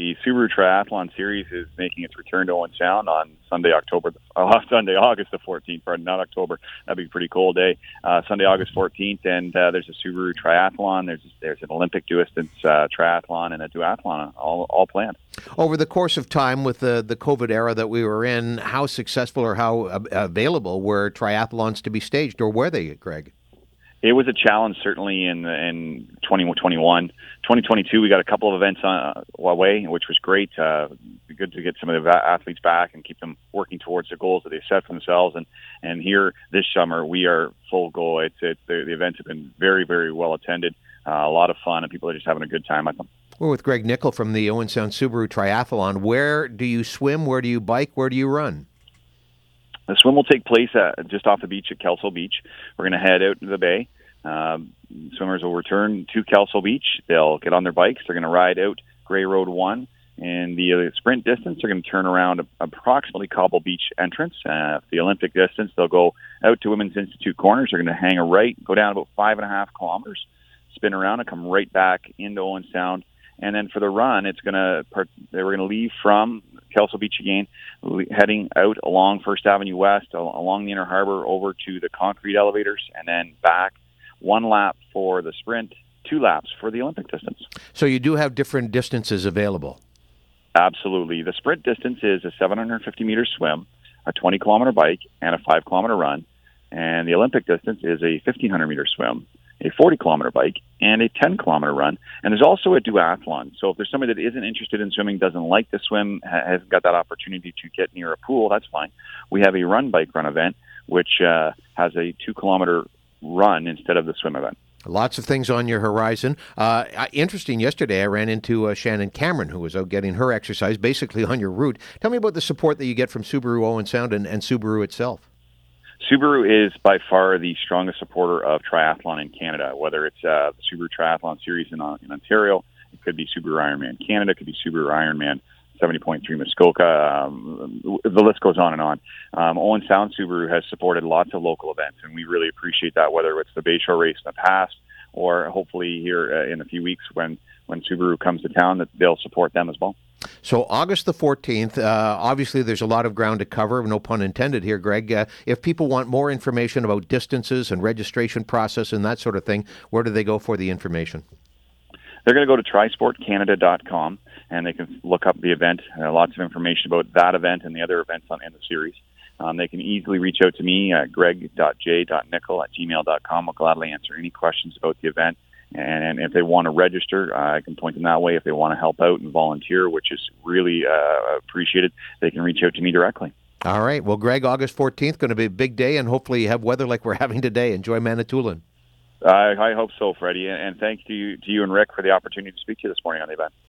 The Subaru Triathlon Series is making its return to Owen Sound on Sunday, August the 14th. Pardon, not October. That'd be a pretty cold day. Sunday, August 14th, and there's a Subaru Triathlon. There's an Olympic distance triathlon and a duathlon all planned. Over the course of time with the COVID era that we were in, how successful or how available were triathlons to be staged, or were they, Greg? It was a challenge, certainly, in 2021. 2022, we got a couple of events away, which was great. Good to get some of the athletes back and keep them working towards the goals that they set for themselves. And here this summer, we are full go. The events have been very, very well attended, a lot of fun, and people are just having a good time at them. We're with Greg Nickel from the Owen Sound Subaru Triathlon. Where do you swim? Where do you bike? Where do you run? The swim will take place just off the beach at Kelso Beach. We're going to head out into the bay. Swimmers will return to Kelso Beach. They'll get on their bikes. They're going to ride out Grey Road 1. And the sprint distance, they're going to turn around approximately Cobble Beach entrance. The Olympic distance, they'll go out to Women's Institute Corners. They're going to hang a right, go down about 5.5 kilometers, spin around, and come right back into Owen Sound. And then for the run, we're going to leave from Kelso Beach again, heading out along First Avenue West, along the Inner Harbor, over to the concrete elevators, and then back. 1 lap for the sprint, 2 laps for the Olympic distance. So you do have different distances available? Absolutely. The sprint distance is a 750-meter swim, a 20-kilometer bike, and a 5-kilometer run. And the Olympic distance is a 1,500-meter swim, a 40-kilometer bike, and a 10-kilometer run. And there's also a duathlon. So if there's somebody that isn't interested in swimming, doesn't like to swim, hasn't got that opportunity to get near a pool, that's fine. We have a bike run event, which has a 2-kilometer run instead of the swim event. Lots of things on your horizon. Interesting, yesterday I ran into Shannon Cameron, who was out getting her exercise, basically on your route. Tell me about the support that you get from Subaru Owen Sound and Subaru itself. Subaru is by far the strongest supporter of triathlon in Canada, whether it's the Subaru Triathlon Series in Ontario, it could be Subaru Ironman Canada, it could be Subaru Ironman 70.3 Muskoka, the list goes on and on. Owen Sound Subaru has supported lots of local events, and we really appreciate that, whether it's the Bayshore race in the past or hopefully here in a few weeks when Subaru comes to town, that they'll support them as well. So August the 14th, obviously there's a lot of ground to cover, no pun intended here, Greg. If people want more information about distances and registration process and that sort of thing, where do they go for the information? They're going to go to trisportcanada.com, and they can look up the event. Lots of information about that event and the other events in the series. They can easily reach out to me at greg.j.nickel@gmail.com. I'll gladly answer any questions about the event. And if they want to register, I can point them that way. If they want to help out and volunteer, which is really appreciated, they can reach out to me directly. All right. Well, Greg, August 14th, going to be a big day, and hopefully you have weather like we're having today. Enjoy Manitoulin. I hope so, Freddie. And thanks to you and Rick for the opportunity to speak to you this morning on the event.